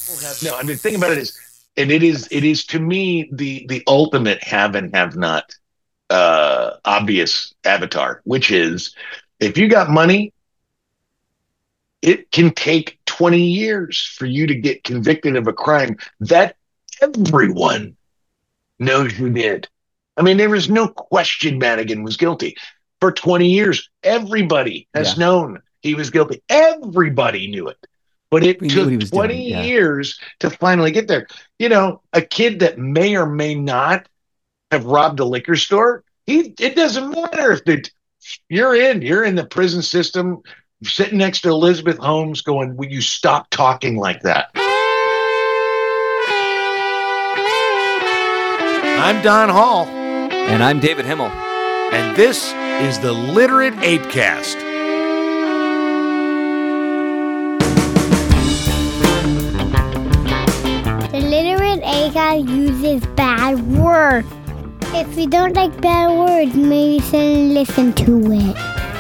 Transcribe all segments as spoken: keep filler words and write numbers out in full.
No, I mean, the thing about it is, and it is, it is to me the the ultimate have and have not uh, obvious avatar, which is if you got money, it can take twenty years for you to get convicted of a crime that everyone knows you did. I mean, there was no question Madigan was guilty. For twenty years, everybody has Yeah. known he was guilty. Everybody knew it. But it We knew what he took was doing. twenty Yeah. years to finally get there. You know, a kid that may or may not have robbed a liquor store, he it doesn't matter if they, you're in, you're in the prison system, sitting next to Elizabeth Holmes going, will you stop talking like that? I'm Don Hall. And I'm David Himmel. And this is the Literate Apecast. The Literate Apecast uses bad words. If you don't like bad words, maybe shouldn't listen to it.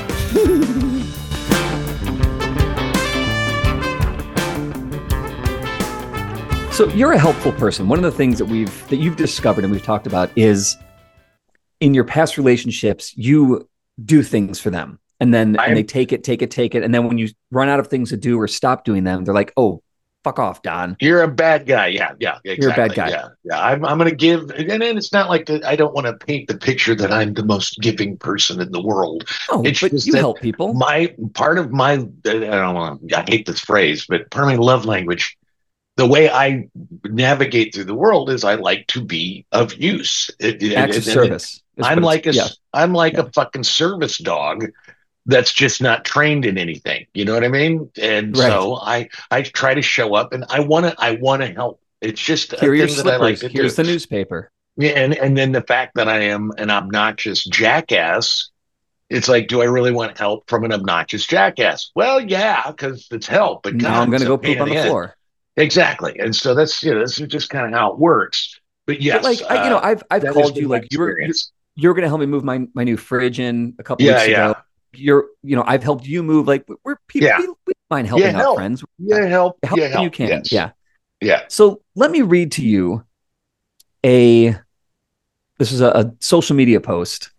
So you're a helpful person. One of the things that we've that you've discovered and we've talked about is in your past relationships, you do things for them. And then and they take it, take it, take it. And then when you run out of things to do or stop doing them, they're like, oh, fuck off, Don. You're a bad guy. Yeah, yeah, exactly. You're a bad guy. Yeah, yeah. I'm, I'm going to give, and then it's not like the, I don't want to paint the picture that I'm the most giving person in the world. Oh, it's but just you that help people. My part of my, I don't want, I hate this phrase, but part of my love language, the way I navigate through the world is I like to be of use. It, Acts of service. It, I'm like a, yeah. I'm like yeah. a fucking service dog that's just not trained in anything. You know what I mean? And right. so I, I try to show up and I want to, I want to help. It's just Here a are thing your that I like slippers. to Here's do. the newspaper. Yeah. And, and then the fact that I am an obnoxious jackass, it's like, do I really want help from an obnoxious jackass? Well, yeah, because it's help. But now God, I'm going to go poop on the, the floor. Exactly. And so that's, you know, this is just kind of how it works. But yes, but like, uh, I, you know, I've, I've called you like you were, you're, you're going to help me move my, my new fridge in a couple yeah, weeks yeah. ago. You're, you know, I've helped you move. Like we're people, yeah. we, we mind helping yeah, out help. friends. Yeah, help. help yeah, help. you can. Yes. Yeah. Yeah. So let me read to you a, this is a, a social media post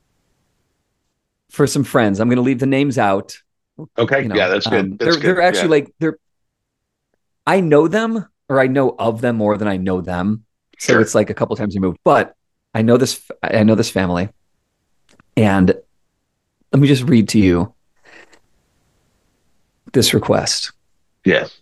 for some friends. I'm going to leave the names out. Okay. You know, yeah, that's good. Um, that's they're, good. they're actually yeah. like, they're, I know them or I know of them more than I know them. So sure. it's like a couple times removed, but I know this, I know this family. And let me just read to you this request. Yes.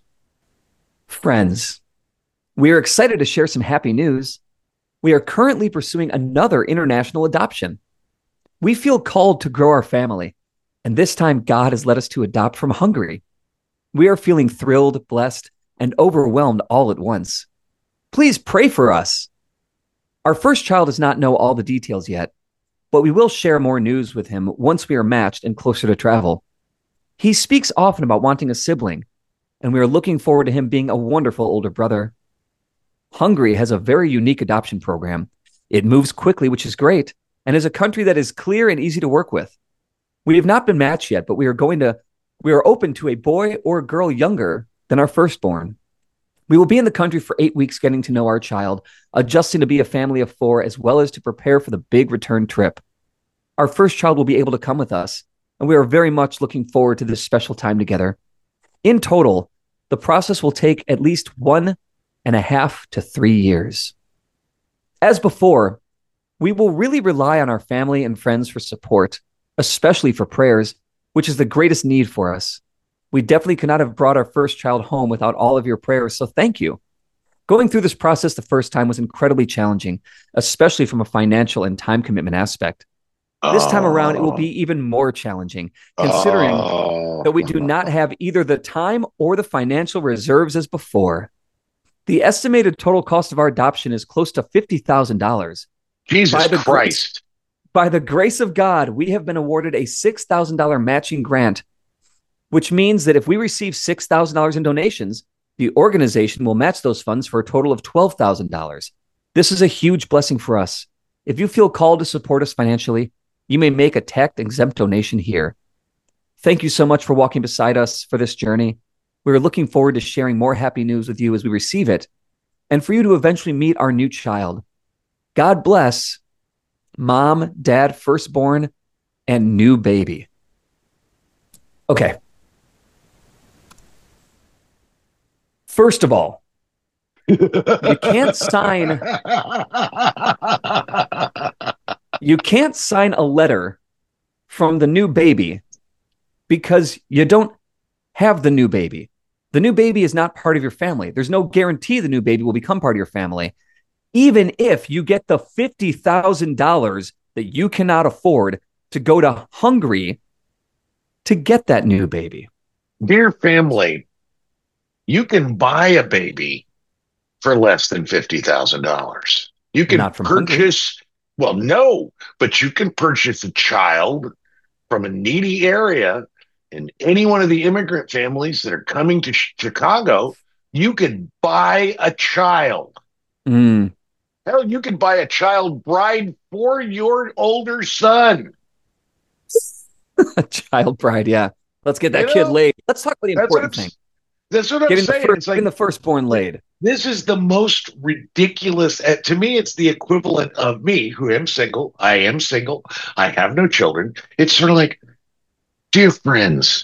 Friends, we are excited to share some happy news. We are currently pursuing another international adoption. We feel called to grow our family, and this time God has led us to adopt from Hungary. We are feeling thrilled, blessed, and overwhelmed all at once. Please pray for us. Our first child does not know all the details yet, but we will share more news with him once we are matched and closer to travel. He speaks often about wanting a sibling, and we are looking forward to him being a wonderful older brother. Hungary has a very unique adoption program. It moves quickly, which is great, and is a country that is clear and easy to work with. We have not been matched yet, but we are going to, we are open to a boy or a girl younger than our firstborn. We will be in the country for eight weeks getting to know our child, adjusting to be a family of four, as well as to prepare for the big return trip. Our first child will be able to come with us, and we are very much looking forward to this special time together. In total, the process will take at least one and a half to three years. As before, we will really rely on our family and friends for support, especially for prayers, which is the greatest need for us. We definitely could not have brought our first child home without all of your prayers, so thank you. Going through this process the first time was incredibly challenging, especially from a financial and time commitment aspect. This time around, it will be even more challenging, considering oh. that we do not have either the time or the financial reserves as before. The estimated total cost of our adoption is close to fifty thousand dollars. Jesus by the Christ. Grace, by the grace of God, we have been awarded a six thousand dollars matching grant, which means that if we receive six thousand dollars in donations, the organization will match those funds for a total of twelve thousand dollars. This is a huge blessing for us. If you feel called to support us financially, you may make a tax-exempt donation here. Thank you so much for walking beside us for this journey. We are looking forward to sharing more happy news with you as we receive it, and for you to eventually meet our new child. God bless mom, dad, firstborn, and new baby. Okay. First of all, you can't sign you can't sign a letter from the new baby because you don't have the new baby. The new baby is not part of your family. There's no guarantee the new baby will become part of your family. Even if you get the fifty thousand dollars that you cannot afford to go to Hungary to get that new baby. Dear family, you can buy a baby for less than fifty thousand dollars. You can Not from purchase, well, no, but you can purchase a child from a needy area in any one of the immigrant families that are coming to Ch- Chicago. You can buy a child. Mm. Hell, you can buy a child bride for your older son. Child bride, yeah. Let's get that You kid know, laid. Let's talk about the That's what, important I'm, thing. that's what I'm Getting the, saying. first, It's like getting the firstborn laid. this is the most ridiculous. uh, To me, it's the equivalent of me, who am single. I am single. I have no children. It's sort of like, dear friends,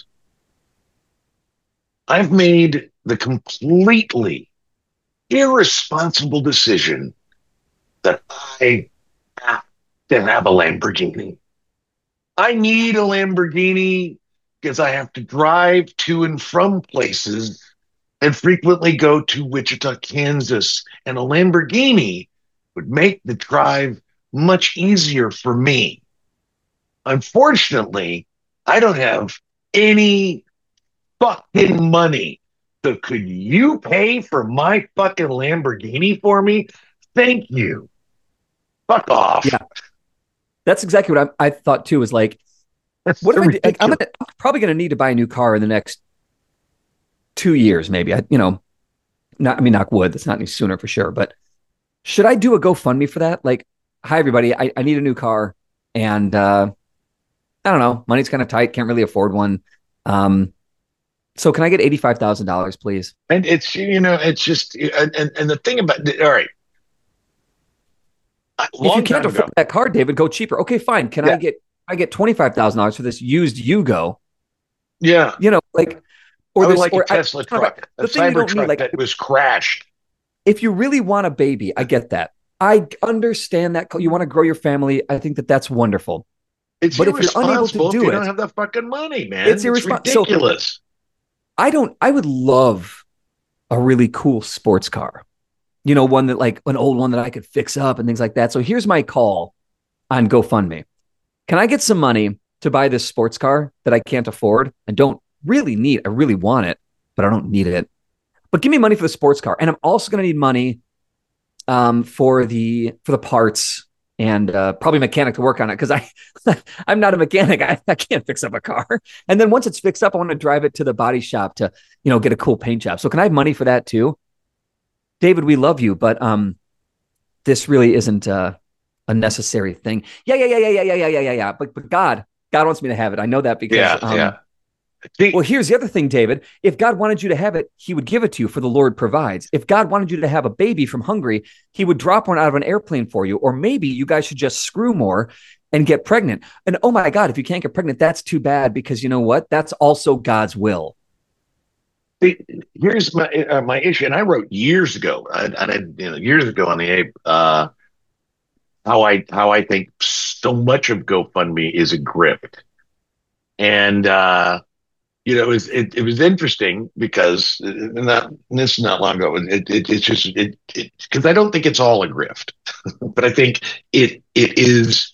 I've made the completely irresponsible decision that I have to have a Lamborghini. I need a Lamborghini because I have to drive to and from places and frequently go to Wichita, Kansas. And a Lamborghini would make the drive much easier for me. Unfortunately, I don't have any fucking money. So could you pay for my fucking Lamborghini for me? Thank you. Fuck off. Yeah. That's exactly what I, I thought too. Is like, That's what so if I, like, I'm, ridiculous. gonna, I'm probably going to need to buy a new car in the next two years, maybe. I, you know, not I mean, knock wood. That's not any sooner for sure. But should I do a GoFundMe for that? Like, hi everybody, I, I need a new car, and uh, I don't know, money's kind of tight, can't really afford one. Um, so can I get eighty-five thousand dollars, please? And it's, you know, it's just, and, and, and the thing about, all right. I- If you long can't time afford ago, that car, David, go cheaper. Okay, fine. Can Yeah. I get I get twenty-five thousand dollars for this used Yugo? yeah, You know, like, or I would this, like or a Tesla I, truck, a the thing you don't Cybertruck need, like, that was crashed. if you really want a baby, I get that. I understand that you want to grow your family. I think that that's wonderful. It's But if you're unable to irresponsible if do you it, don't have the fucking money, man. it's It's, irresponsible. So ridiculous. I don't, I would love a really cool sports car, you know, one that like an old one that I could fix up and things like that. So here's my call on GoFundMe. Can I get some money to buy this sports car that I can't afford and don't really need? I really want it, but I don't need it. But give me money for the sports car. And I'm also going to need money um, for the, for the parts and uh, probably a mechanic to work on it. Cause I, I'm not a mechanic. I, I can't fix up a car. And then once it's fixed up, I want to drive it to the body shop to, you know, get a cool paint job. So can I have money for that too? David, we love you, but um, this really isn't uh, a necessary thing. Yeah, yeah, yeah, yeah, yeah, yeah, yeah, yeah, yeah, yeah. But but God, God wants me to have it. I know that because Yeah, um, yeah. See, well, here's the other thing, David. If God wanted you to have it, he would give it to you, for the Lord provides. If God wanted you to have a baby from Hungary, he would drop one out of an airplane for you. Or maybe you guys should just screw more and get pregnant. And oh my God, if you can't get pregnant, that's too bad, because you know what? That's also God's will. see, here's my uh, my issue, and I wrote years ago, I, I you know, years ago on the Ape, uh, how I how I think so much of GoFundMe is a grift, and uh, you know, it was it, it was interesting because uh, not this is not long ago. It, it it's just it because I don't think it's all a grift, but I think it it is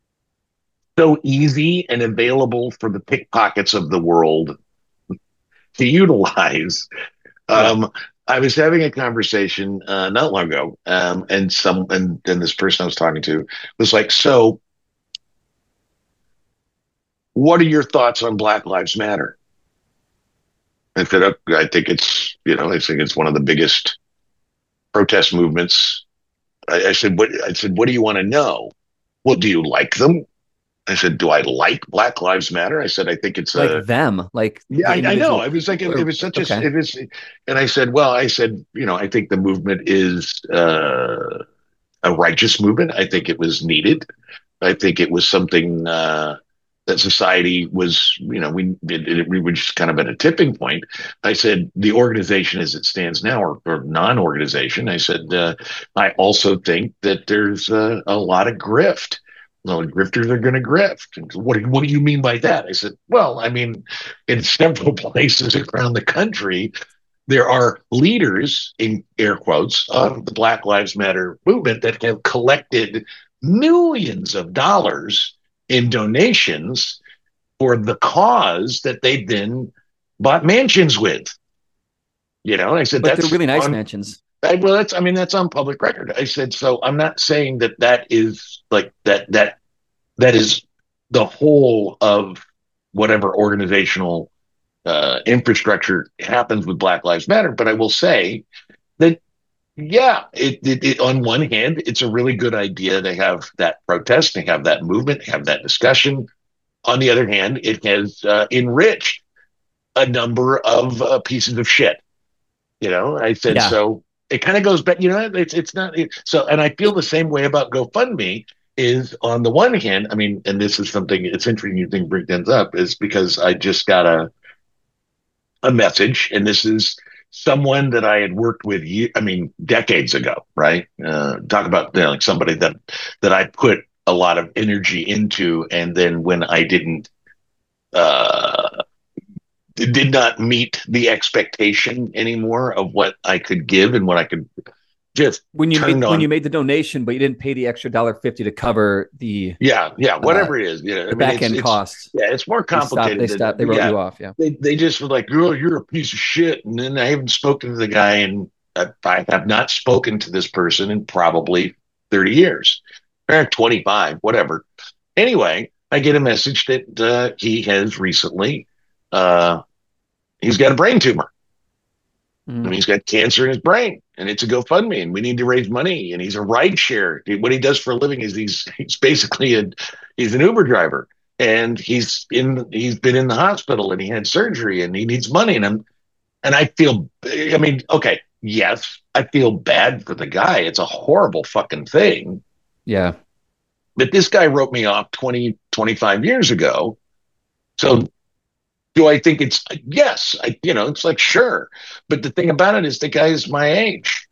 so easy and available for the pickpockets of the world to utilize. Um, I was having a conversation uh, not long ago, um, and some and, and this person I was talking to was like, "So, what are your thoughts on Black Lives Matter?" I said, "Oh, "I think it's you know I think it's one of the biggest protest movements." I, I said, "What?" I said, "What do you want to know?" "Well, do you like them?" I said, do I like Black Lives Matter? I said, I think it's Like a, them, like yeah, the I, I know. individual I was like, it, people. it Or, was such a, okay. it was, and I said, well, I said, you know, I think the movement is uh, a righteous movement. I think it was needed. I think it was something uh, that society was, you know, we it, it, we were just kind of at a tipping point. I said the organization as it stands now, or, or non-organization. I said uh, I also think that there's uh, a lot of grift. Well, grifters are going to grift. And what do, what do you mean by that? I said, well, I mean, in several places around the country, there are leaders, in air quotes, of the Black Lives Matter movement that have collected millions of dollars in donations for the cause that they then bought mansions with. You know, I said But they're that's really nice on. mansions. I, well, that's. I mean, that's on public record. I said so. I'm not saying that that is like that. That that is the whole of whatever organizational uh, infrastructure happens with Black Lives Matter. But I will say that, yeah, it, it, it, on one hand, it's a really good idea to have that protest, to have that movement, have that discussion. On the other hand, it has uh, enriched a number of uh, pieces of shit. You know, I said Yeah. so. It kind of goes back. You know, it's it's not it, so. And I feel the same way about GoFundMe. Is on the one hand, I mean, and this is something it's interesting you think Brick ends up is because I just got a a message, and this is someone that I had worked with, I mean, decades ago, right? Uh, talk about, you know, like somebody that that I put a lot of energy into, and then when I didn't, uh, did not meet the expectation anymore of what I could give and what I could just When you turned made on. when you made the donation, but you didn't pay the extra dollar fifty to cover the Yeah, yeah, whatever uh, it is, you know, the I mean, back it's, end it's, costs. yeah, it's more complicated. They stopped. They, stopped, they wrote yeah, you off. Yeah, they they just were like, "Oh, you're a piece of shit," and then I haven't spoken to the guy, and I, I have not spoken to this person in probably thirty years, or twenty-five, whatever. Anyway, I get a message that uh, he has recently, uh, he's got a brain tumor. Mm. And he's got cancer in his brain, and it's a GoFundMe, and we need to raise money. And he's a ride share. What he does for a living is he's he's basically a he's an Uber driver, and he's in he's been in the hospital, and he had surgery, and he needs money. And I'm and I feel, I mean, okay, yes, I feel bad for the guy. It's a horrible fucking thing. Yeah. But this guy wrote me off twenty, twenty-five years ago. So do I think it's, yes, I, you know, it's like, sure. But the thing about it is the guy is my age.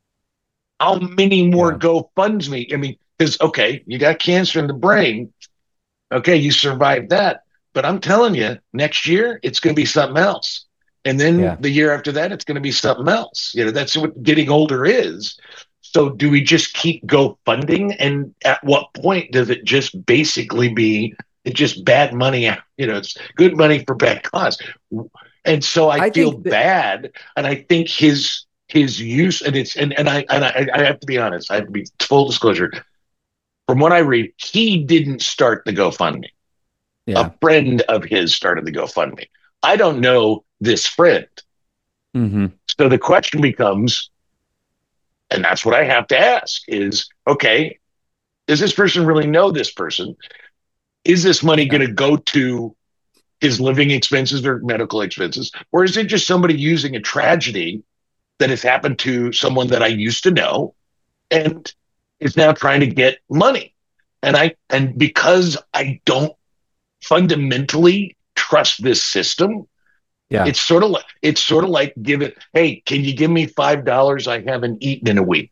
How many more yeah. GoFundMe? I mean, because, okay, you got cancer in the brain. Okay, you survived that. But I'm telling you, next year, it's going to be something else. And then yeah. the year after that, it's going to be something else. You know, that's what getting older is. So do we just keep GoFunding? And at what point does it just basically be it's just bad money? You know, it's good money for bad cause. And so I, I feel that- bad. And I think his his use and it's and, and I and I, I have to be honest, I have to be full disclosure. From what I read, he didn't start the GoFundMe. Yeah. A friend of his started the GoFundMe. I don't know this friend. Mm-hmm. So the question becomes, and that's what I have to ask is, okay, does this person really know this person? Is this money yeah. going to go to his living expenses or medical expenses? Or is it just somebody using a tragedy that has happened to someone that I used to know and is now trying to get money? And I, and because I don't fundamentally trust this system, yeah, it's sort of like, it's sort of like give it, hey, can you give me five dollars? I haven't eaten in a week.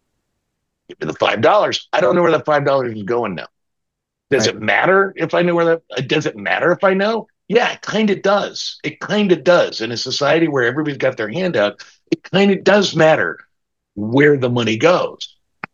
Give me the five dollars. I don't know where that five dollars is going now. Does right. it matter if I know where that, does it matter if I know? Yeah, it kind of does. It kind of does. In a society where everybody's got their hand out, it kind of does matter where the money goes.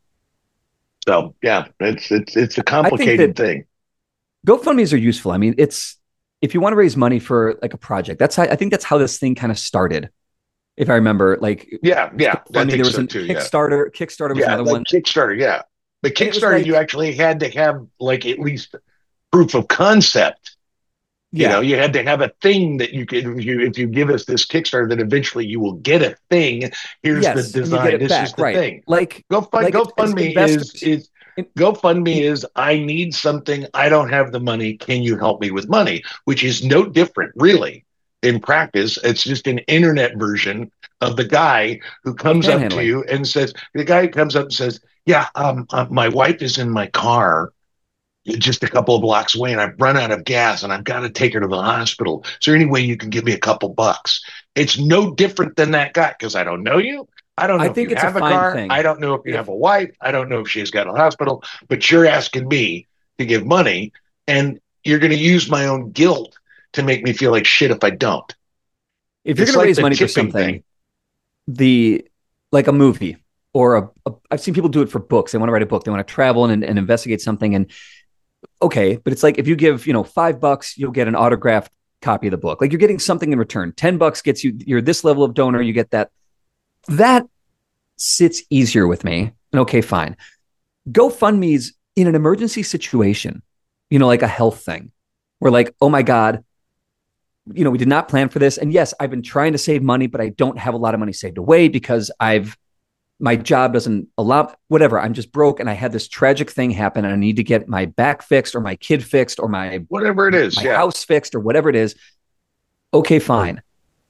So yeah, it's, it's, it's a complicated thing. GoFundMes are useful. I mean, it's, if you want to raise money for like a project, that's how, I think that's how this thing kind of started. If I remember, like, yeah, yeah, I mean, there was so a too, Kickstarter. Yeah. Kickstarter was yeah, another like one. Kickstarter, yeah. But Kickstarter, like, you actually had to have like at least proof of concept. Yeah. You know, you had to have a thing that you could, if you, if you give us this Kickstarter, then eventually you will get a thing. Here's yes, the design. This back, is the right. thing. Like, Go fund, like GoFundMe is, is, It- GoFundMe is I need something. I don't have the money. Can you help me with money? Which is no different, really, in practice. It's just an internet version of the guy who comes up to Panhandling. you and says, the guy who comes up and says, yeah, um, uh, my wife is in my car just a couple of blocks away and I've run out of gas and I've got to take her to the hospital. Is there any way you can give me a couple bucks? It's no different than that guy because I don't know you. I don't know I if think you it's a have a fine car. thing. I don't know if you If- have a wife. I don't know if she's got a hospital, but you're asking me to give money and you're going to use my own guilt to make me feel like shit if I don't. If you're It's going to like raise the money for tipping something, thing. the like a movie or a, a I've seen people do it for books. They want to write a book. They want to travel and, and investigate something. And okay, but it's like if you give, you know, five bucks, you'll get an autographed copy of the book. Like you're getting something in return. Ten bucks gets you, you're this level of donor, you get that. That sits easier with me. And okay, fine. GoFundMe's in an emergency situation, you know, like a health thing. We're like, oh my God, you know, we did not plan for this. And yes, I've been trying to save money, but I don't have a lot of money saved away because I've, my job doesn't allow, whatever. I'm just broke and I had this tragic thing happen and I need to get my back fixed or my kid fixed or my, Whatever it is. my Yeah. house fixed or whatever it is. Okay, fine.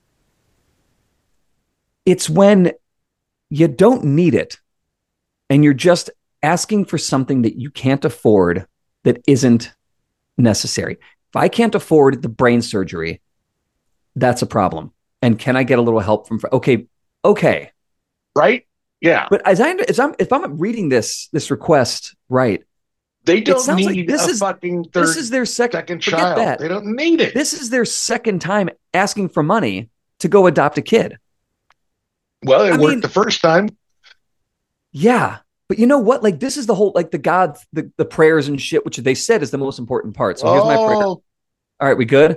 It's when you don't need it and you're just asking for something that you can't afford that isn't necessary. If I can't afford the brain surgery, that's a problem. And can I get a little help from, okay, okay. Right? Yeah. But as I, as I'm, if I'm reading this, this request right, They it don't sounds like need this a is, fucking third, this is their sec- second forget child. that. They don't need it. This is their second time asking for money to go adopt a kid. well, it I worked mean- the first time. Yeah. But you know what? Like this is the whole, like the God, the, the prayers and shit, which they said is the most important part. So here's my prayer. Oh, All right, we good?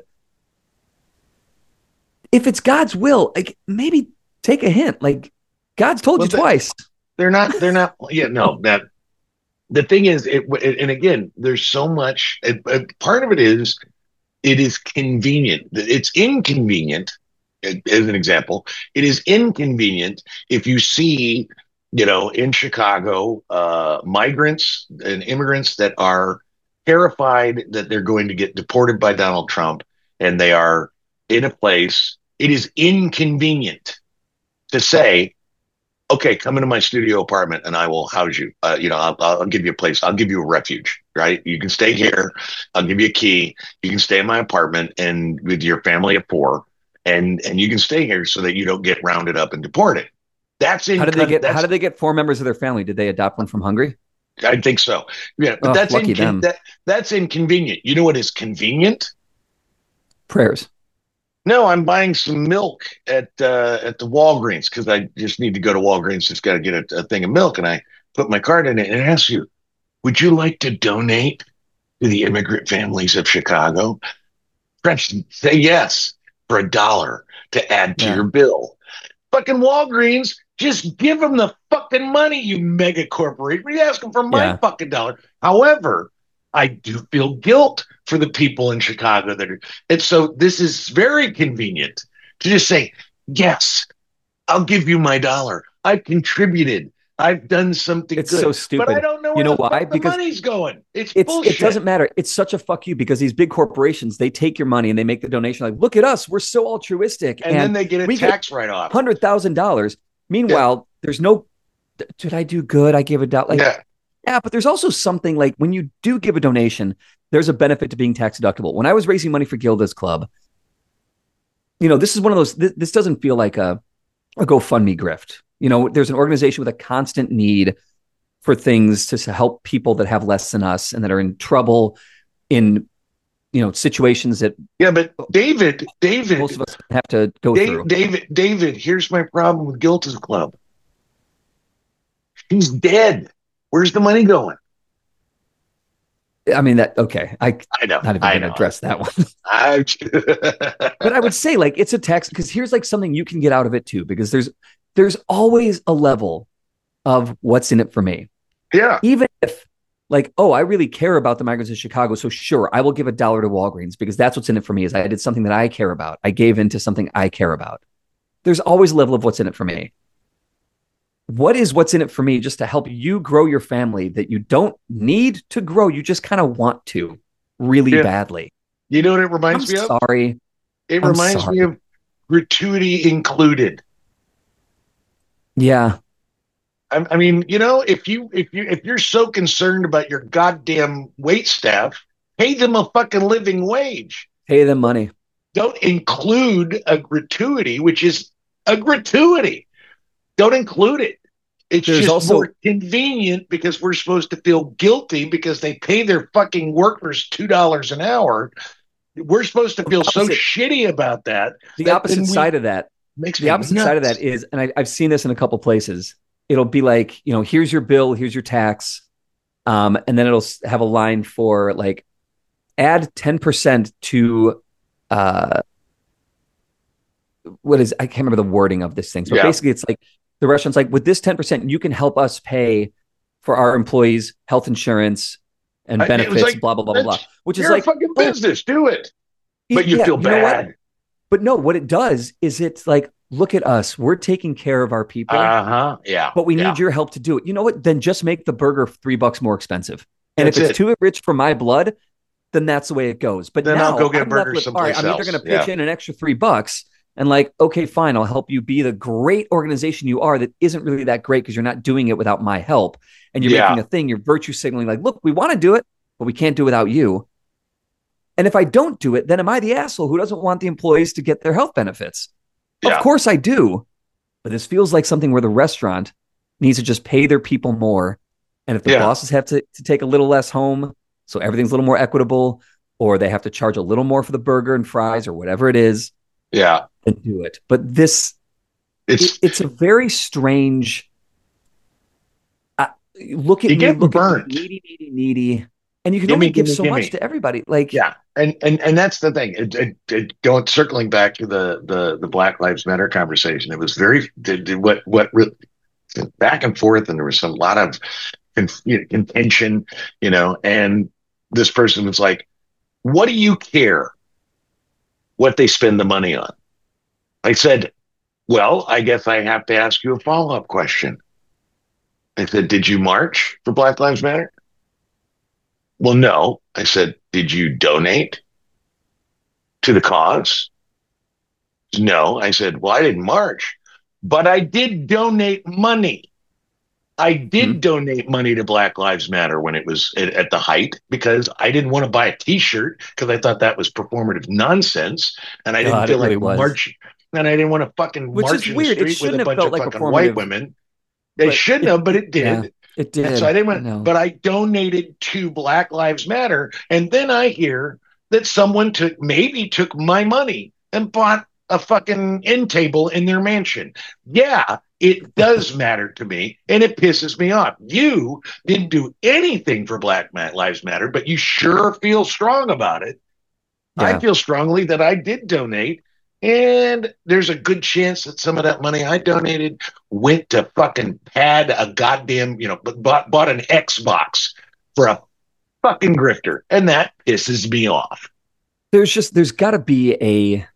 If it's God's will, like maybe take a hint. Like God's told Well, you the- twice. they're not. They're not. Yeah, no. That the thing is, it. it- And again, there's so much. It, it- part of it is, it is convenient. It's inconvenient. As an example, it is inconvenient if you see, you know, in Chicago, uh, migrants and immigrants that are terrified that they're going to get deported by Donald Trump, and they are in a place. It is inconvenient to say, okay, come into my studio apartment and I will house you. Uh, you know, I'll, I'll give you a place. I'll give you a refuge, right? You can stay here. I'll give you a key. You can stay in my apartment and with your family of four, and and you can stay here so that you don't get rounded up and deported. That's in. How did they get? that's, How did they get four members of their family? Did they adopt one from Hungary? I think so. Yeah, but Oh, that's lucky incon- them. that that's inconvenient. You know what is convenient? Prayers. No, I'm buying some milk at uh, at the Walgreens because I just need to go to Walgreens. Just got to get a, a thing of milk, and I put my card in it and ask you, "Would you like to donate to the immigrant families of Chicago?" French, say yes for a dollar to add to Yeah. your bill. Fucking Walgreens, just give them the fucking money, you mega corporation. What are you asking for my Yeah. fucking dollar? However, I do feel guilt for the people in Chicago that are, and so this is very convenient to just say, yes, I'll give you my dollar. I've contributed. I've done something It's good. so stupid. But I don't know You where know the why? fuck the Because money's going. It's, It's bullshit. it doesn't matter. It's such a fuck you because these big corporations, they take your money and they make the donation. Like, look at us, we're so altruistic, And, then they get a we get tax write-off. hundred thousand dollars. Meanwhile, there's no. Did I do good? I gave a dollar. Like, yeah. yeah, but there's also something like when you do give a donation, there's a benefit to being tax deductible. When I was raising money for Gilda's Club, you know, this is one of those. This, this doesn't feel like a a GoFundMe grift. You know, there's an organization with a constant need for things to help people that have less than us and that are in trouble in, you know, situations that Yeah, but David, David, most of us have to go Dave, through. David, David, here's my problem with Gilda's Club. She's dead. Where's the money going? I mean, that, okay. I, I know. not even I going to know. address that one. I, But I would say like it's a tax because here's like something you can get out of it too, because there's, there's always a level of what's in it for me. yeah. Even if like, oh, I really care about the migrants in Chicago. So sure, I will give a dollar to Walgreens because that's what's in it for me is I did something that I care about. I gave into something I care about. There's always a level of what's in it for me. what is what's in it for me just to help you grow your family that you don't need to grow. You just kind of want to really yeah. badly. You know what it reminds I'm me of? Sorry. It I'm reminds sorry. me of gratuity included. Yeah. I, I mean, you know, if you if you if you're so concerned about your goddamn wait staff, pay them a fucking living wage. Pay them money. Don't include a gratuity, which is a gratuity. Don't include it. It's There's just also, more convenient because we're supposed to feel guilty because they pay their fucking workers two dollars an hour. We're supposed to feel so shitty about that. The that opposite side of that makes the opposite nuts. side of that is, and I, I've seen this in a couple places. It'll be like, you know, here's your bill, here's your tax, um, and then it'll have a line for like, add ten percent to, uh, what is I can't remember the wording of this thing. So yeah. basically, it's like the restaurant's like, with this ten percent, you can help us pay for our employees' health insurance and benefits, like, blah, blah, blah, blah, blah. Which is like a fucking business, oh, do it. But you yeah, feel bad. You but no, what it does is it's like, look at us. We're taking care of our people. Uh-huh. Yeah. But we yeah. need your help to do it. You know what? Then just make the burger three bucks more expensive. And that's if it's it. too rich for my blood, then that's the way it goes. But then now I'll go get I'm burgers with, someplace all right, I'm either going to pitch yeah. in an extra three bucks and like, okay, fine, I'll help you be the great organization you are that isn't really that great because you're not doing it without my help. And you're yeah. making a thing, you're virtue signaling like, look, we want to do it, but we can't do it without you. And if I don't do it, then am I the asshole who doesn't want the employees to get their health benefits? Yeah. Of course I do. But this feels like something where the restaurant needs to just pay their people more. And if the yeah. bosses have to, to take a little less home, so everything's a little more equitable, or they have to charge a little more for the burger and fries or whatever it is, yeah, then do it. But this, it's, it, it's a very strange, uh, look at you me, get look burnt. At me, needy, needy, needy. And you can gimme, only give gimme, so gimme. much to everybody. Like, yeah. And, and, and that's the thing. It, it, it, going, circling back to the, the, the Black Lives Matter conversation, it was very, did, did what, what really, back and forth. And there was some lot of you know, contention, you know, and this person was like, what do you care what they spend the money on? I said, well, I guess I have to ask you a follow-up question. I said, did you march for Black Lives Matter? Well, no. I said, did you donate to the cause? No. I said, well, I didn't march, but I did donate money. I did mm-hmm. donate money to Black Lives Matter when it was at, at the height because I didn't want to buy a T-shirt because I thought that was performative nonsense, and I didn't God, feel like really marching, and I didn't want to fucking Which march is in weird. the street with a bunch of like fucking white women. They shouldn't it, have, but it did. Yeah, it did. And so I didn't want, I but I donated to Black Lives Matter, and then I hear that someone took maybe took my money and bought a fucking end table in their mansion. Yeah. It does matter to me, and it pisses me off. You didn't do anything for Black Lives Matter, but you sure feel strong about it. Yeah. I feel strongly that I did donate, and there's a good chance that some of that money I donated went to fucking pad a goddamn, you know, bought, bought an Xbox for a fucking grifter, and that pisses me off. There's just, there's got to be a,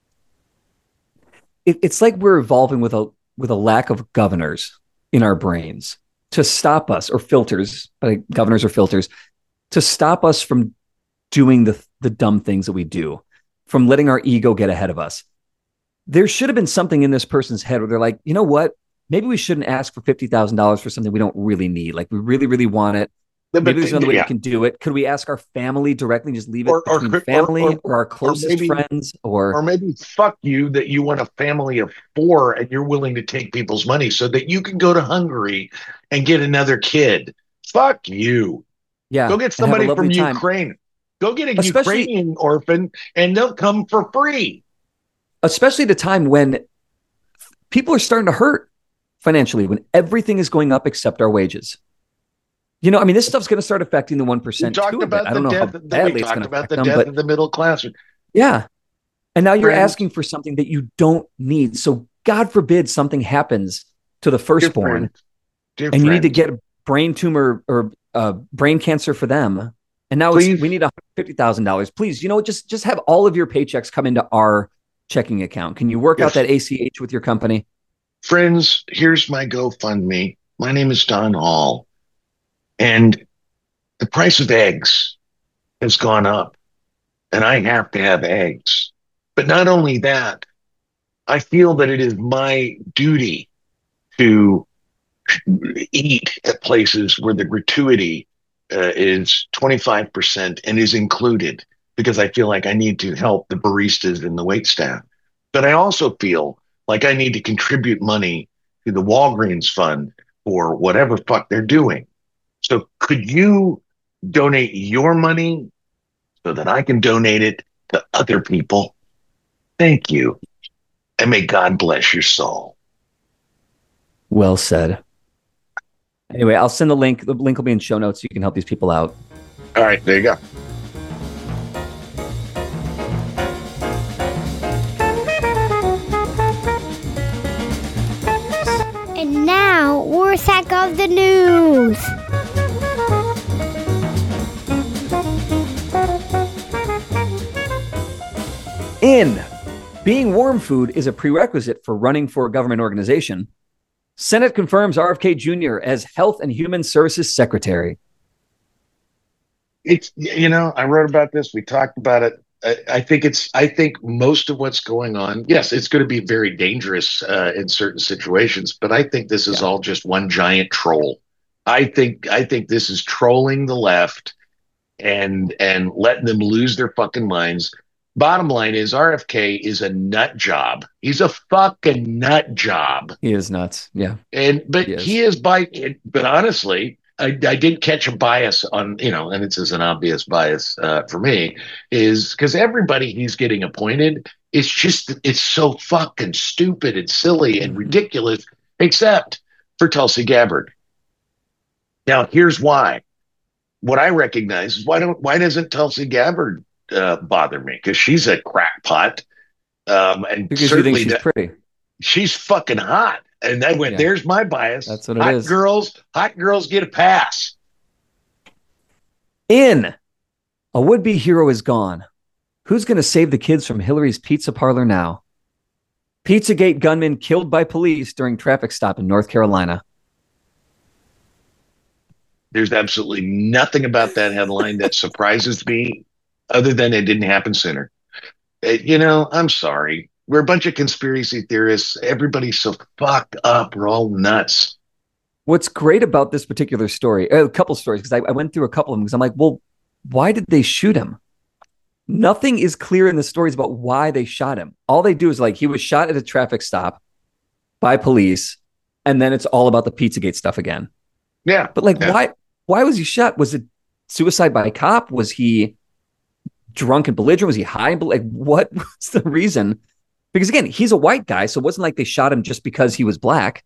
it, it's like we're evolving with a, with a lack of governors in our brains to stop us, or filters, like governors or filters, to stop us from doing the, the dumb things that we do, from letting our ego get ahead of us. There should have been something in this person's head where they're like, you know what? Maybe we shouldn't ask for fifty thousand dollars for something we don't really need. Like we really, really want it. Maybe but, there's another way yeah. we can do it. Could we ask our family directly and just leave it or, between or, family or, or, or our closest or maybe, friends? Or or maybe fuck you that you want a family of four and you're willing to take people's money so that you can go to Hungary and get another kid. Fuck you. Yeah. Go get somebody from time. Ukraine. Go get a especially, Ukrainian orphan and they'll come for free. Especially at a time when people are starting to hurt financially, when everything is going up except our wages. You know, I mean, this stuff's going to start affecting the one percent too. We talked about the death, we talked about the death of the middle class. Yeah. And now you're Friends. asking for something that you don't need. So God forbid something happens to the firstborn Dear and friends. you need to get a brain tumor or uh, brain cancer for them. And now it's, we need one hundred fifty thousand dollars. Please, you know, just, just have all of your paychecks come into our checking account. Can you work yes. out that A C H with your company? friends, here's my GoFundMe. My name is Don Hall, and the price of eggs has gone up, and I have to have eggs. But not only that, I feel that it is my duty to eat at places where the gratuity uh, is twenty-five percent and is included, because I feel like I need to help the baristas and the wait staff. But I also feel like I need to contribute money to the Walgreens fund or whatever fuck they're doing. So could you donate your money so that I can donate it to other people? Thank you. And may God bless your soul. Well said. Anyway, I'll send the link. The link will be in show notes so you can help these people out. All right, there you go. And now, Warsack of the News. In being warm food is a prerequisite for running for a government organization, Senate confirms R F K Junior as Health and Human Services Secretary. It's, you know, I wrote about this. We talked about it. I, I think it's, I think most of what's going on, yes, it's going to be very dangerous uh, in certain situations, but I think this is yeah. all just one giant troll. I think, I think this is trolling the left and, and letting them lose their fucking minds. Bottom line is R F K is a nut job. He's a fucking nut job. He is nuts. Yeah. And, but he is, he is by, but honestly, I, I did catch a bias on, you know, and it's as an obvious bias uh, for me, is because everybody he's getting appointed, it's just, it's so fucking stupid and silly and ridiculous, except for Tulsi Gabbard. Now, here's why. What I recognize is why don't, why doesn't Tulsi Gabbard uh, bother me? Because she's a crackpot. Um, and because certainly you think she's that, pretty. She's fucking hot. And I went, yeah. There's my bias. That's what it hot is. Girls, hot girls get a pass. In a would-be hero is gone. Who's going to save the kids from Hillary's Pizza Parlor now? Pizzagate gunman killed by police during traffic stop in North Carolina. There's absolutely nothing about that headline that surprises me other than it didn't happen sooner. It, you know, I'm sorry. We're a bunch of conspiracy theorists. Everybody's so fucked up. We're all nuts. What's great about this particular story, a couple stories, because I, I went through a couple of them because I'm like, well, why did they shoot him? Nothing is clear in the stories about why they shot him. All they do is like, he was shot at a traffic stop by police, and then it's all about the Pizzagate stuff again. Yeah. But like, yeah. why, why was he shot? Was it suicide by cop? Was he drunk and belligerent? Was he high? Like, what was the reason? Because again, he's a white guy, so it wasn't like they shot him just because he was black.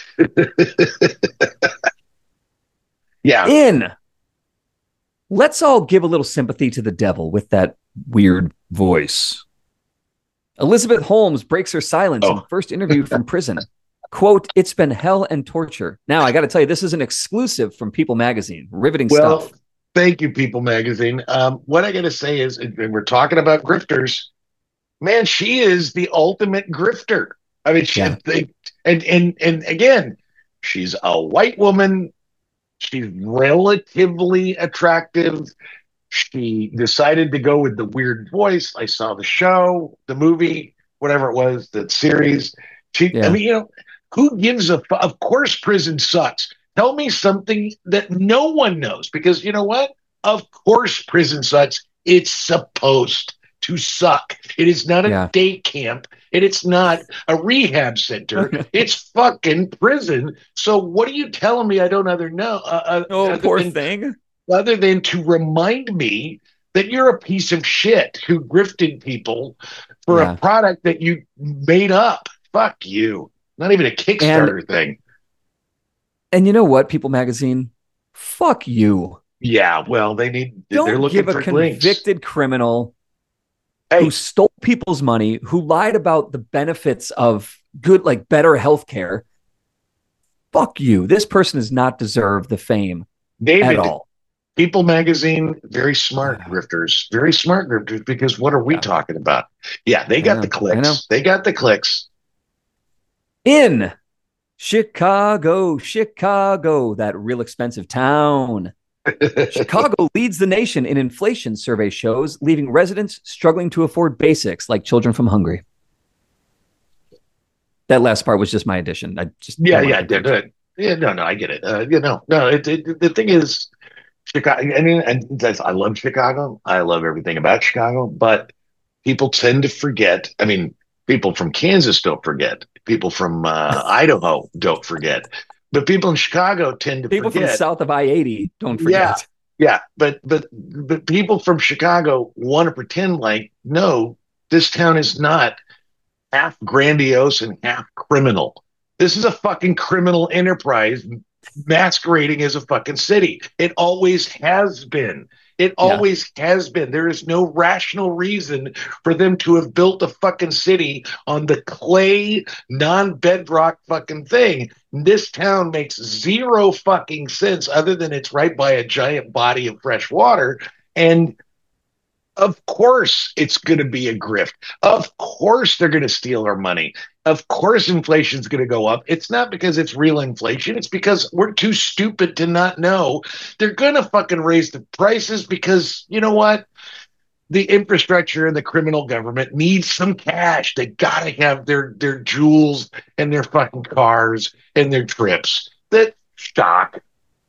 Yeah. In. Let's all give a little sympathy to the devil with that weird voice. Elizabeth Holmes breaks her silence oh. in first interview from prison. Quote, "It's been hell and torture." Now, I got to tell you, this is an exclusive from People Magazine. Riveting well, stuff. Thank you, People Magazine. Um, what I got to say is, and we're talking about grifters, man, she is the ultimate grifter. I mean, she, yeah. they, and, and, and again, she's a white woman. She's relatively attractive. She decided to go with the weird voice. I saw the show, the movie, whatever it was, the series. She, yeah. I mean, you know, who gives a, of course, prison sucks. Tell me something that no one knows, because you know what? Of course, prison sucks. It's supposed to suck. It is not a yeah. day camp, and it's not a rehab center. It's fucking prison. So what are you telling me I don't other know? Uh, oh, other poor than, thing. Other than to remind me that you're a piece of shit who grifted people for yeah. a product that you made up. Fuck you. Not even a Kickstarter and, thing. And you know what, People Magazine? Fuck you. Yeah, well, they need. Don't they're looking give a for convicted links. criminal hey. who stole people's money, who lied about the benefits of good, like better healthcare. Fuck you. This person does not deserve the fame David, at all. People Magazine, very smart grifters, very smart grifters, because what are we yeah. talking about? Yeah, they got know, the clicks. They got the clicks. In Chicago, Chicago, that real expensive town. Chicago leads the nation in inflation, survey shows, leaving residents struggling to afford basics like children from Hungary. That last part was just my addition. I just yeah, yeah, did it. Yeah, no, no, I get it. Uh, you know, no, it, it, the thing is, Chicago, and, and that's, I love Chicago. I love everything about Chicago, but people tend to forget. I mean, people from Kansas don't forget. People from uh, Idaho don't forget. But people in Chicago tend to people forget. from south of I eighty don't forget. Yeah, yeah, but but but people from Chicago want to pretend like, no, this town is not half grandiose and half criminal. This is a fucking criminal enterprise masquerading as a fucking city. It always has been. It always yeah. has been. There is no rational reason for them to have built a fucking city on the clay, non-bedrock fucking thing. This town makes zero fucking sense other than it's right by a giant body of fresh water. And of course it's going to be a grift. Of course they're going to steal our money. Of course inflation's going to go up. It's not because it's real inflation. It's because we're too stupid to not know. They're going to fucking raise the prices because, you know what? The infrastructure and the criminal government needs some cash. They got to have their, their jewels and their fucking cars and their trips. That shock.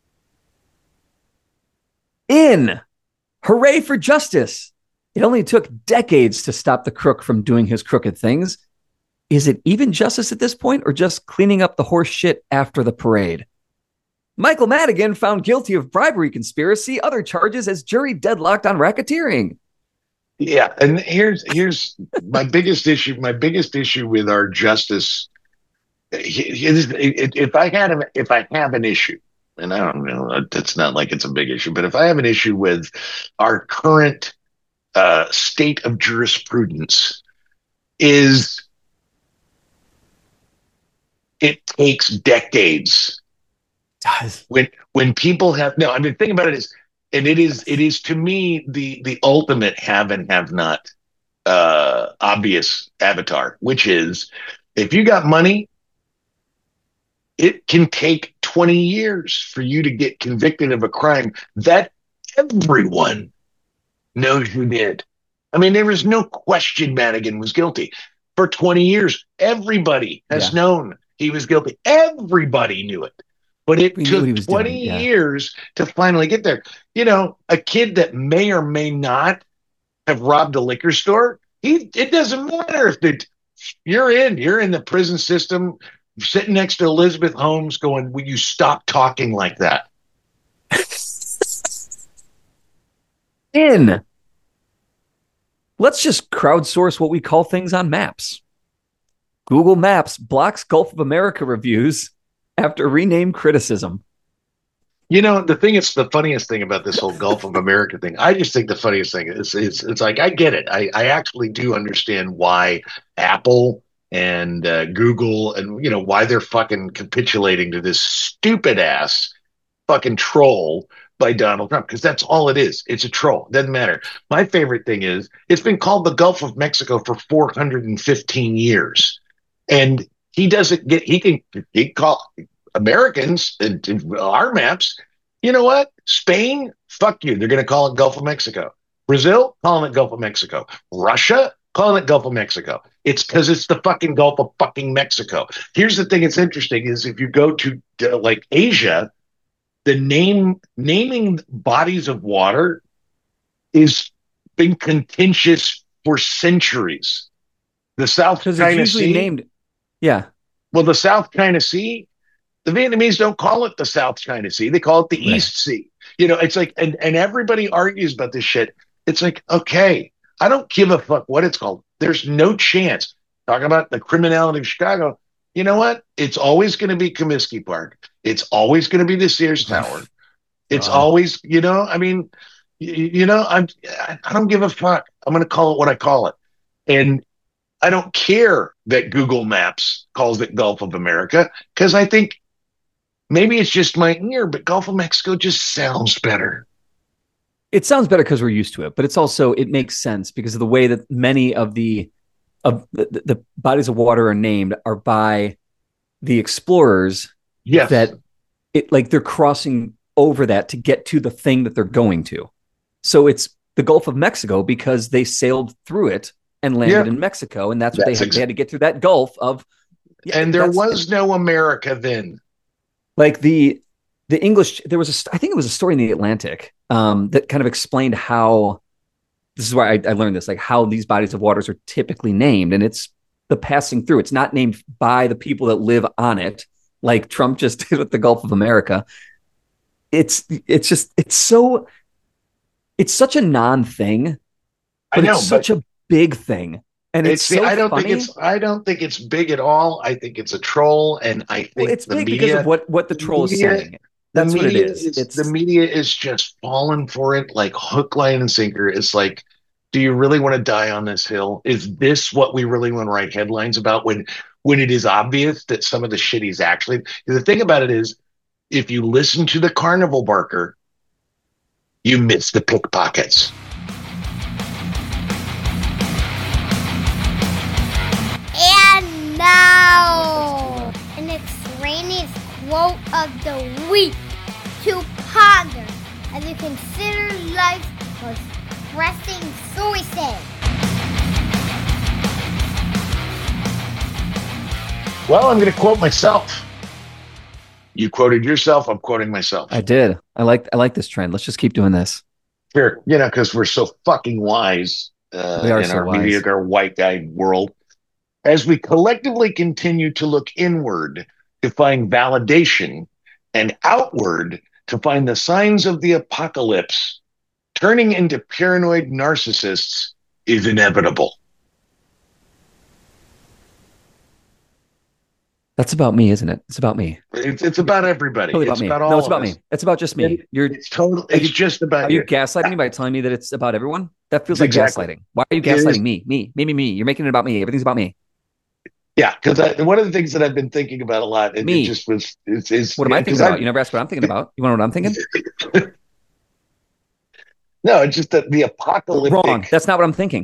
In. Hooray for justice. It only took decades to stop the crook from doing his crooked things. Is it even justice at this point or just cleaning up the horse shit after the parade? Michael Madigan found guilty of bribery conspiracy, other charges as jury deadlocked on racketeering. Yeah, and here's here's my biggest issue. My biggest issue with our justice is if I had a, if I have an issue, and I don't know, it's not like it's a big issue, but if I have an issue with our current uh, state of jurisprudence, is it takes decades. It does. When when people have no, I mean, the thing about it is, and it is it is to me the the ultimate have and have not uh, obvious avatar, which is if you got money, it can take twenty years for you to get convicted of a crime that everyone knows you did. I mean, there was no question Madigan was guilty. For twenty years, everybody has yeah. known he was guilty. Everybody knew it. But it we took twenty doing, yeah. years to finally get there. You know, a kid that may or may not have robbed a liquor store, he it doesn't matter if they, you're in, you're in the prison system, sitting next to Elizabeth Holmes going, will you stop talking like that? In. Let's just crowdsource what we call things on maps. Google Maps blocks Gulf of America reviews after rename criticism. You know, the thing is, the funniest thing about this whole Gulf of America thing, I just think the funniest thing is, is it's like, I get it. I, I actually do understand why Apple and uh, Google and, you know, why they're fucking capitulating to this stupid ass fucking troll by Donald Trump, because that's all it is. It's a troll. It doesn't matter. My favorite thing is it's been called the Gulf of Mexico for four hundred fifteen years. And he doesn't get, he can, he call Americans and our maps, you know what? Spain, fuck you. They're going to call it Gulf of Mexico. Brazil, calling it Gulf of Mexico. Russia, calling it Gulf of Mexico. It's because it's the fucking Gulf of fucking Mexico. Here's the thing that's interesting is if you go to uh, like Asia, the name naming bodies of water is been contentious for centuries. The South China Sea named, yeah. Well, the South China Sea, the Vietnamese don't call it the South China Sea; they call it the right. East Sea. You know, it's like, and and everybody argues about this shit. It's like, okay, I don't give a fuck what it's called. There's no chance. Talking about the criminality of Chicago. You know what? It's always going to be Comiskey Park. It's always going to be the Sears Tower. It's wow. always, you know, I mean, you, you know, I'm, I don't give a fuck. I'm going to call it what I call it. And I don't care that Google Maps calls it Gulf of America because I think maybe it's just my ear, but Gulf of Mexico just sounds better. It sounds better because we're used to it, but it's also, it makes sense because of the way that many of the, of the, the bodies of water are named are by the explorers Yes. that it like they're crossing over that to get to the thing that they're going to. So it's the Gulf of Mexico because they sailed through it and landed Yeah. in Mexico, and that's what That's they had. ex- They had to get through that Gulf of. Yeah, and there that's- was no America then. like the the English. There was a, I think it was a story in the Atlantic um, that kind of explained how. This is where I, I learned this, like how these bodies of waters are typically named, and it's the passing through. It's not named by the people that live on it, like Trump just did with the Gulf of America. It's it's just it's so it's such a non-thing, but I know, it's such but a big thing, and it's, it's so I don't funny. think it's I don't think it's big at all. I think it's a troll, and I think Well, it's the big media, because of what what the the troll is media- saying. That's the what it media is. It's the media is just falling for it like hook, line, and sinker. It's like, do you really want to die on this hill? Is this what we really want to write headlines about when when it is obvious that some of the shit he's actually. The thing about it is, if you listen to the carnival barker, you miss the pickpockets. And now, an extraneous quote of the week to ponder as you consider life's most pressing choices. Well, I'm going to quote myself. You quoted yourself. I'm quoting myself. I did. I like I like this trend. Let's just keep doing this. Here, you know, because we're so fucking wise uh, We are in so our wise. mediocre white guy world. As we collectively continue to look inward to find validation and outward to find the signs of the apocalypse, turning into paranoid narcissists is inevitable. That's about me, isn't it? It's about me. It's, it's about everybody. Totally about it's me. about all No, it's of about us. me. It's about just me. It- You're It's total. It's you- just about are you you. gaslighting me by telling me that it's about everyone? That feels like Exactly. gaslighting. Why are you It is. gaslighting me? Me, me, me, me. You're making it about me. Everything's about me. Yeah, because one of the things that I've been thinking about a lot, and Me. it just was, is, is What am I yeah, 'cause thinking about? You never asked what I'm thinking about. You want to know what I'm thinking? No, it's just that the apocalyptic, Wrong. That's not what I'm thinking.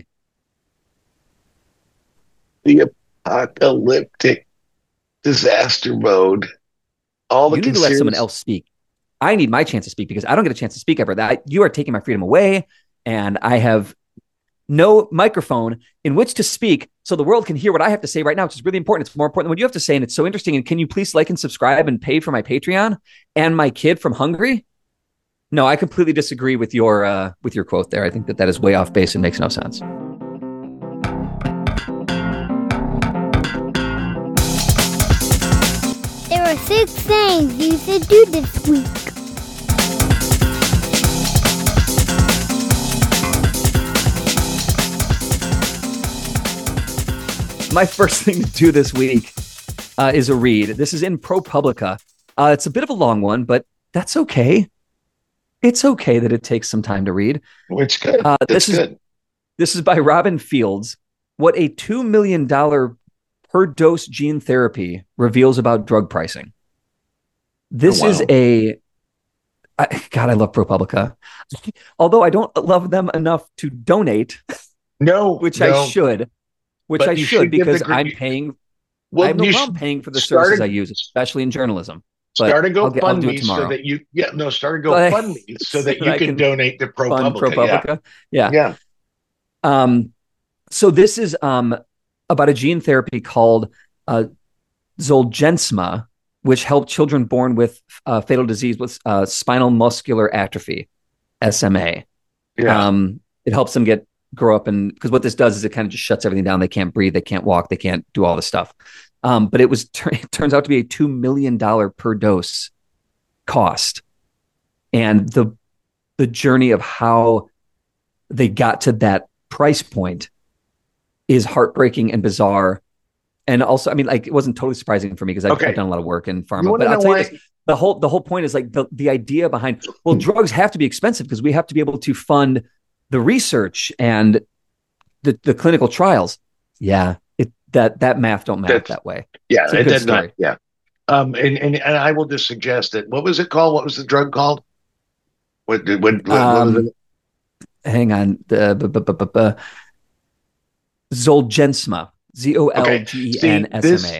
the apocalyptic disaster mode. All the You need to let consumers- someone else speak. I need my chance to speak because I don't get a chance to speak ever. That you are taking my freedom away, and I have no microphone in which to speak so the world can hear what I have to say right now, which is really important. It's more important than what you have to say, and it's so interesting. And can you please like and subscribe and pay for my Patreon and my kid from Hungary? No, I completely disagree with your uh, with your quote there. I think that that is way off base and makes no sense. There are six things you should do this week. My first thing to do this week uh, is a read. This is in ProPublica. Uh, it's a bit of a long one, but that's okay. It's okay that it takes some time to read. It's good. Uh, It's this is good. this is by Robin Fields. What a two million dollars per dose gene therapy reveals about drug pricing. This Oh, wow. is a I, God. I love ProPublica, although I don't love them enough to donate, No, which no. I should. Which But I you should, should give the because gr- I'm paying. Well, I have no you problem should paying for the start services a- I use, especially in journalism. But start a I'll get- I'll do it GoFundMe so tomorrow. that you yeah no start a But- GoFundMe so that so you I can, can donate to Fund ProPublica. ProPublica. Yeah. Yeah. yeah. Um, so this is um about a gene therapy called uh, Zolgensma, which helped children born with uh, fatal disease with uh, spinal muscular atrophy, S M A. Yeah. Um, it helps them get grow up, and because what this does is it kind of just shuts everything down. They can't breathe, they can't walk, they can't do all this stuff. Um, but it was it turns out to be a two million dollars per dose cost, and the the journey of how they got to that price point is heartbreaking and bizarre. And also, I mean, like, it wasn't totally surprising for me because I've, Okay. I've done a lot of work in You pharma. wanna But I'll know tell you why- this, the whole the whole point is like the, the idea behind, well, drugs have to be expensive because we have to be able to fund the research and the, the clinical trials. Yeah, it that that math don't math That's- that way. Yeah, It's a it good did not. story. Yeah. Um, and, and and I will just suggest that what was it called? What was the drug called? What did what, what, what was Um, it? Hang on, the bu- bu- bu- bu- bu- Zolgensma, Z O L G E N S M A.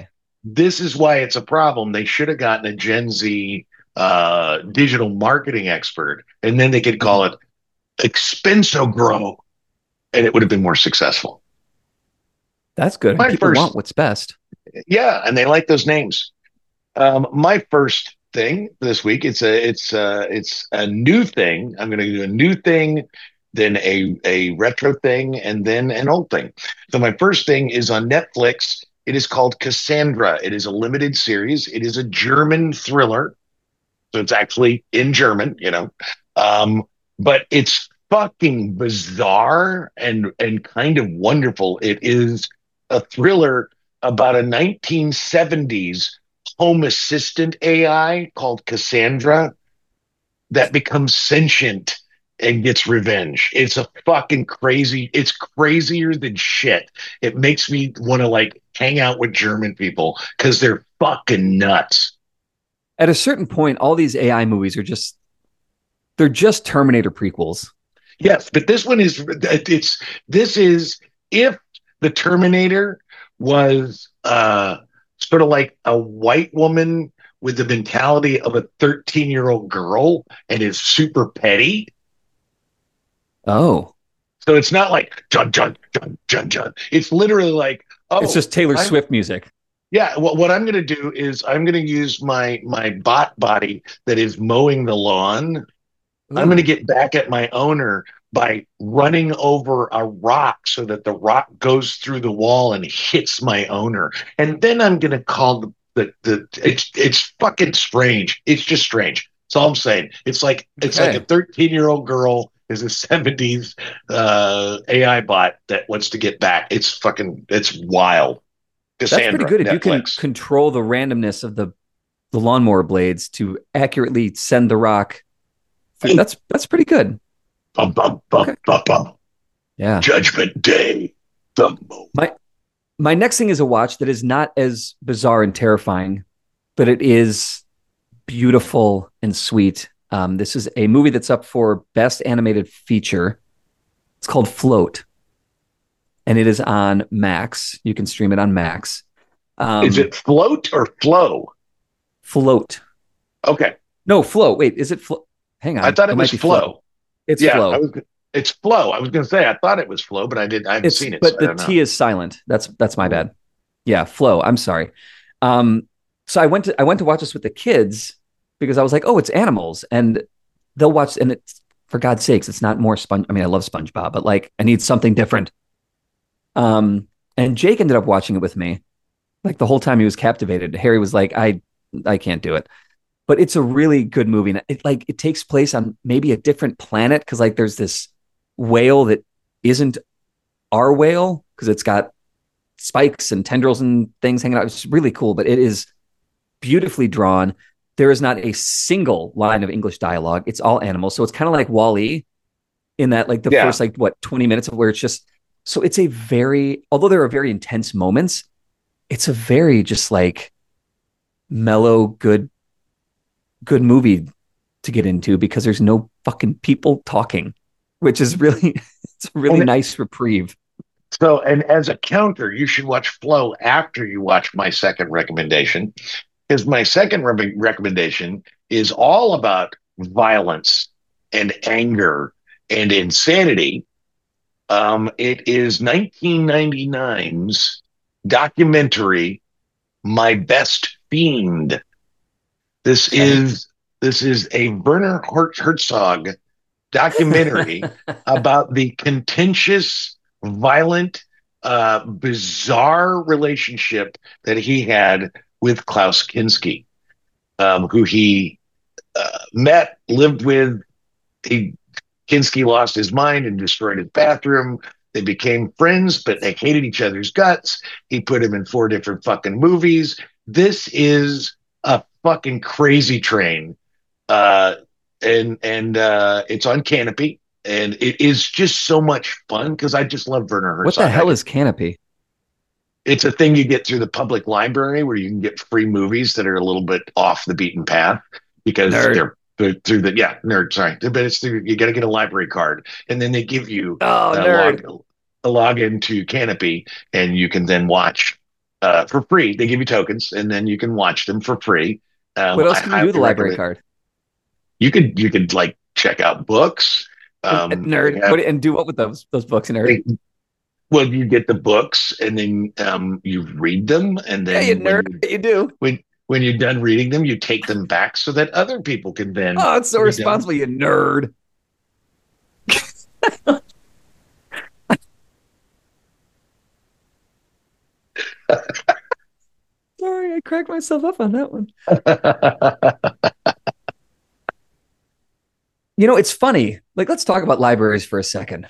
this is why it's a problem. They should have gotten a Gen Z uh, digital marketing expert, and then they could call it Expenso Grow, and it would have been more successful. That's good. My People first, want what's best. yeah, and they like those names. Um, my first thing this week, it's a it's a, it's a new thing. I'm going to do a new thing, then a a retro thing, and then an old thing. So my first thing is on Netflix. It is called Cassandra. It is a limited series. It is a German thriller, so it's actually in German, you know. Um, but it's fucking bizarre and and kind of wonderful. It is a thriller about a nineteen seventies home assistant A I called Cassandra that becomes sentient and gets revenge. It's a fucking crazy, it's crazier than shit. It makes me want to like hang out with German people because they're fucking nuts. At a certain point, all these A I movies are just, they're just Terminator prequels. Yes, but this one is, it's, this is, if the Terminator was uh, sort of like a white woman with the mentality of a thirteen year old girl and is super petty. Oh. So it's not like Jun, Jun, Jun, Jun, Jun. It's literally like, oh. It's just Taylor I'm, Swift music. Yeah. Well, what I'm going to do is I'm going to use my, my bot body that is mowing the lawn. Ooh. I'm going to get back at my owner by running over a rock so that the rock goes through the wall and hits my owner. And then I'm going to call the, the, the it's, it's fucking strange. It's just strange. That's all I'm saying. It's like, it's okay. Like a thirteen year old girl is a seventies uh, A I bot that wants to get back. It's fucking, it's wild. Cassandra, that's pretty good. If Netflix. You can control the randomness of the, the lawnmower blades to accurately send the rock. That's, that's pretty good. Bum, bum, bum, okay. bum, bum. Yeah. Judgment Day. The moment. My, my next thing is a watch that is not as bizarre and terrifying, but it is beautiful and sweet. Um, this is a movie that's up for Best Animated Feature. It's called Float, and it is on Max. You can stream it on Max. Um, is it Float or Flow? Float. Okay. No, Float. Wait, is it Float? Hang on. I thought it, it was Flow. Flow. It's yeah, Flow. I was, it's Flow. I was going to say I thought it was Flow, but I did. I haven't it's, seen it. But so the T is silent. That's that's my bad. Yeah, Flow. I'm sorry. Um, so I went to I went to watch this with the kids because I was like, oh, it's animals, and they'll watch. And it's, for God's sakes, it's not more Sponge. I mean, I love SpongeBob, but like, I need something different. Um, and Jake ended up watching it with me. Like the whole time, he was captivated. Harry was like, I I can't do it. But it's a really good movie. And it like it takes place on maybe a different planet because like there's this whale that isn't our whale because it's got spikes and tendrils and things hanging out. It's really cool, but it is beautifully drawn. There is not a single line of English dialogue. It's all animals. So it's kind of like WALL-E in that like the yeah. first like what twenty minutes of where it's just so it's a very although there are very intense moments, it's a very just like mellow, good good movie to get into because there's no fucking people talking, which is really it's a really and, nice reprieve. So, and as a counter, you should watch Flow after you watch my second recommendation, because my second re- recommendation is all about violence and anger and insanity. Um, it is nineteen ninety-nine's documentary, My Best Fiend. This is this is a Werner Herzog documentary about the contentious, violent, uh, bizarre relationship that he had with Klaus Kinski, um, who he uh, met, lived with. He Kinski lost his mind and destroyed his bathroom. They became friends, but they hated each other's guts. He put him in four different fucking movies. This is a fucking crazy train, uh, and and uh, it's on Canopy, and it is just so much fun because I just love Werner Herzog. What the hell is Canopy? It's a thing you get through the public library where you can get free movies that are a little bit off the beaten path because Nerd. they're they're through the yeah nerd sorry, but it's through, you got to get a library card, and then they give you oh a, nerd. log, a login to Canopy, and you can then watch uh, for free. They give you tokens, and then you can watch them for free. Um, What else I can you do highly with the library recommend. card? You could you could like check out books. And, Um, and they nerd. have What and do what with those those books, nerd? they, well, you get the books, and then um, you read them, and Yeah, you then when nerd. you You do. when when you're done reading them, you take them back so that other people can then Oh, it's so read them. responsible, you nerd. Sorry, I cracked myself up on that one. You know, it's funny. Like, let's talk about libraries for a second.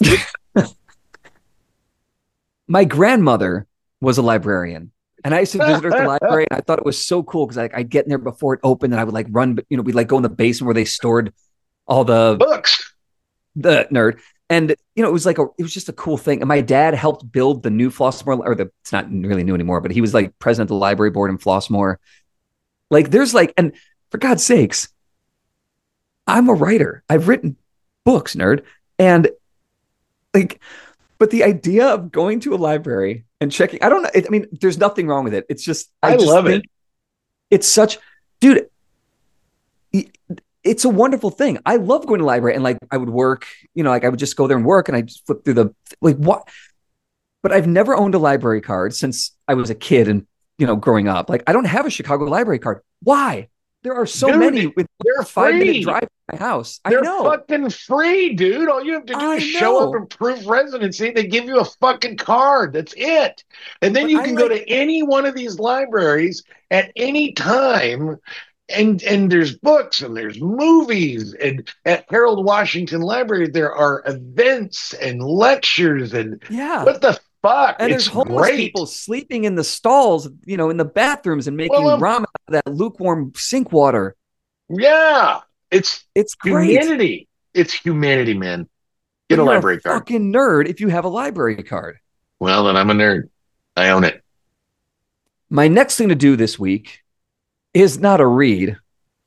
My grandmother was a librarian, and I used to visit her at the library, and I thought it was so cool because like I'd get in there before it opened, and I would like run, you know, we'd like go in the basement where they stored all the Books. the nerd. And you know, it was like a, it was just a cool thing. And my dad helped build the new Flossmoor, or the it's not really new anymore, but he was like president of the library board in Flossmoor. Like, there's like, and for God's sakes, I'm a writer. I've written books, nerd, and like, but the idea of going to a library and checking, I don't know. I mean, there's nothing wrong with it. It's just, I, I just love think it. it's such, dude. It's a wonderful thing. I love going to the library, and like I would work, you know, like I would just go there and work, and I just flip through the like what. But I've never owned a library card since I was a kid, and you know, growing up. Like I don't have a Chicago library card. Why? There are so Dude, many with they're a five minute free. drive from my house. I They're know. fucking free, dude. All you have to do I is show up know. and prove residency. They give you a fucking card. That's it. And then But you I can go like- to any one of these libraries at any time. And and there's books and there's movies. And at Harold Washington Library, there are events and lectures. And Yeah. what the fuck? And It's there's homeless great. people sleeping in the stalls, you know, in the bathrooms and making Well, um, ramen out of that lukewarm sink water. Yeah. It's It's great. humanity. It's humanity, man. Get But a you're library a card. fucking nerd if you have a library card. Well, then I'm a nerd. I own it. My next thing to do this week is not a read.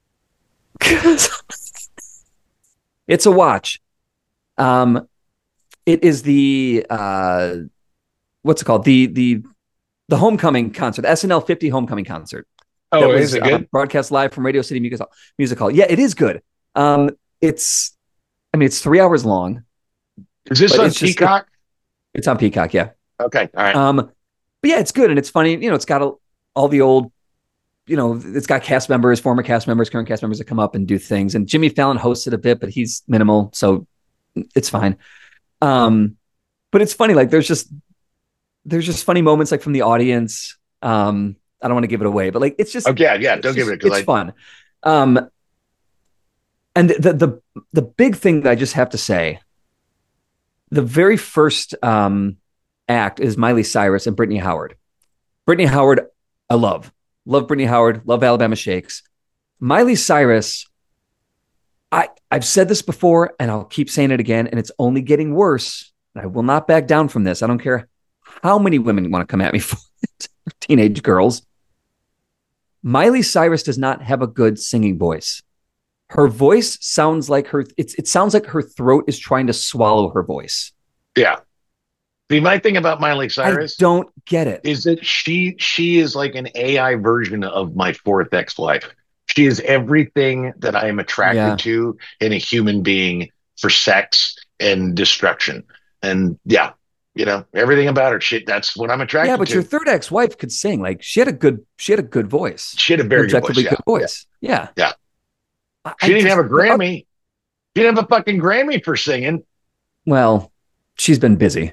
It's a watch. Um, it is the uh, what's it called? The the the homecoming concert, S N L fifty homecoming concert. Oh, that was, is it uh, good? broadcast live from Radio City Music Hall. Music Hall. Yeah, it is good. Um, it's, I mean, it's three hours long. Is this but on it's just- Peacock? It's on Peacock. Yeah. Okay, all right. Um, but yeah, it's good and it's funny. You know, it's got a, all the old, you know, it's got cast members, former cast members, current cast members that come up and do things. And Jimmy Fallon hosted a bit, but he's minimal, so it's fine. Um, but it's funny. Like there's just there's just funny moments like from the audience. Um, I don't want to give it away, but like it's just Okay, yeah, yeah. it's Don't give just- it because It's I. fun. Um, and the the the big thing that I just have to say, the very first um act is Miley Cyrus and Brittany Howard. Brittany Howard, I love. Love Brittany Howard, love Alabama Shakes. Miley Cyrus, I, I've said this before and I'll keep saying it again, and it's only getting worse. I will not back down from this. I don't care how many women want to come at me for it, teenage girls. Miley Cyrus does not have a good singing voice. Her voice sounds like her, it's, it sounds like her throat is trying to swallow her voice. Yeah. See, my thing about Miley Cyrus I don't get it. is that she she is like an A I version of my fourth ex-wife. She is everything that I am attracted Yeah. to in a human being for sex and destruction. And yeah, you know, everything about her. Shit, that's what I'm attracted Yeah, but to. your third ex-wife could sing. Like she had a good, she had a good voice. She had a very good voice. Objectively Yeah. good voice. Yeah. Yeah. I- She I didn't just- have a Grammy. She didn't have a fucking Grammy for singing. Well, she's been busy.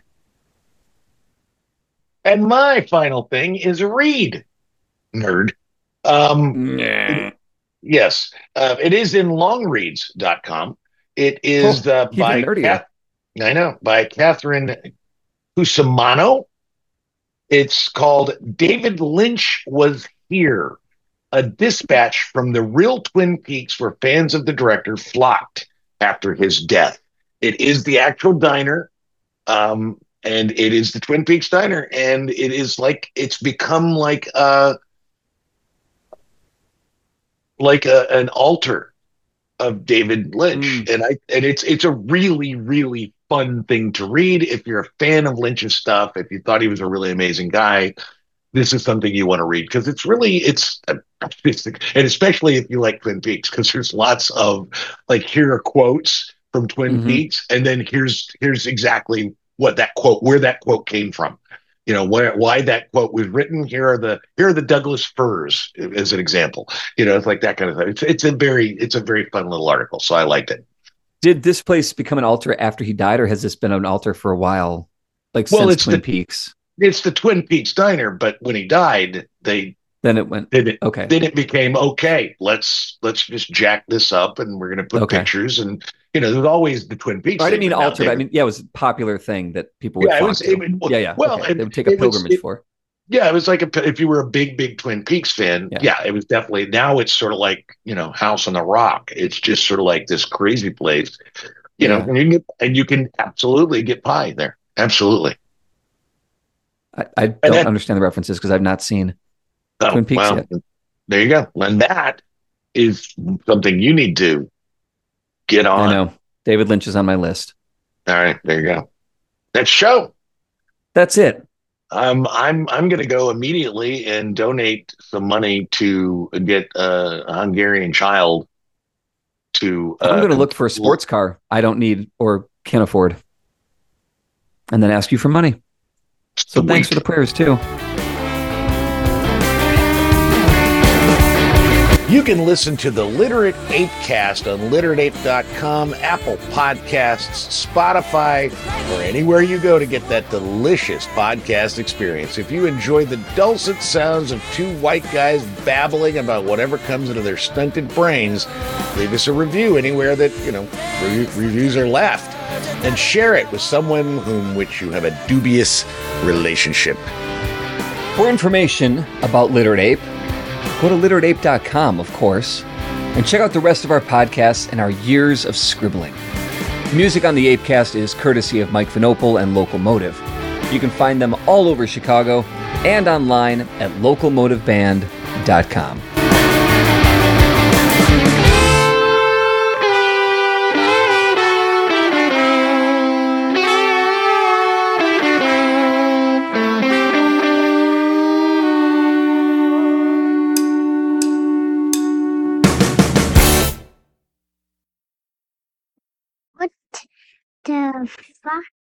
And my final thing is read, nerd. Um, yes, uh, it is in long reads dot com. It is uh, even by nerdier. Kath- I know by Catherine Cusimano. It's called David Lynch Was Here, a dispatch from the real Twin Peaks where fans of the director flocked after his death. It is the actual diner. Um, and it is the Twin Peaks diner, and it is like it's become like a like a, an altar of David Lynch, Mm. and I and it's it's a really really fun thing to read if you're a fan of Lynch's stuff. If you thought he was a really amazing guy, this is something you want to read because it's really it's, it's and especially if you like Twin Peaks because there's lots of like here are quotes from Twin Mm-hmm. Peaks and then here's here's exactly what that quote where that quote came from. You know where why that quote was written. Here are the here are the Douglas firs as an example. You know, it's like that kind of thing. It's it's a very it's a very fun little article. So I liked it. Did this place become an altar after he died, or has this been an altar for a while, like Well, since it's Twin the Peaks? it's the Twin Peaks diner, but when he died, they Then it went then it okay. then it became okay. Let's let's just jack this up, and we're going to put Okay. pictures, and you know, there's always the Twin Peaks. I didn't thing, mean but now altar, but I they- mean, yeah, it was a popular thing that people would yeah, it flock was. to. It, was- yeah, yeah. Well, okay. it- They would take a it was- pilgrimage it- for. Yeah, it was like a, if you were a big, big Twin Peaks fan. Yeah. Yeah. It was definitely. Now it's sort of like you know House on the Rock. It's just sort of like this crazy place, you know. Yeah. And you can get, and you can absolutely get pie there. Absolutely. I, I don't then- understand the references because I've not seen Oh, Twin Peaks well, yet. there you go. And that is something you need to get on. I know. David Lynch is on my list. All right, there you go. Next show. That's it. Um, I'm I'm going to go immediately and donate some money to get uh, a Hungarian child to. Uh, I'm going to look for a sports car I don't need or can afford, and then ask you for money. So thanks for the prayers too. You can listen to the Literate Ape Cast on literate ape dot com, Apple Podcasts, Spotify, or anywhere you go to get that delicious podcast experience. If you enjoy the dulcet sounds of two white guys babbling about whatever comes into their stunted brains, leave us a review anywhere that, you know, re- reviews are left. And share it with someone whom which you have a dubious relationship. For information about Literate Ape, go to literate ape dot com, of course, and check out the rest of our podcasts and our years of scribbling. Music on the Apecast is courtesy of Mike Vinopal and Locomotive. You can find them all over Chicago and online at locomotive band dot com. What the fuck?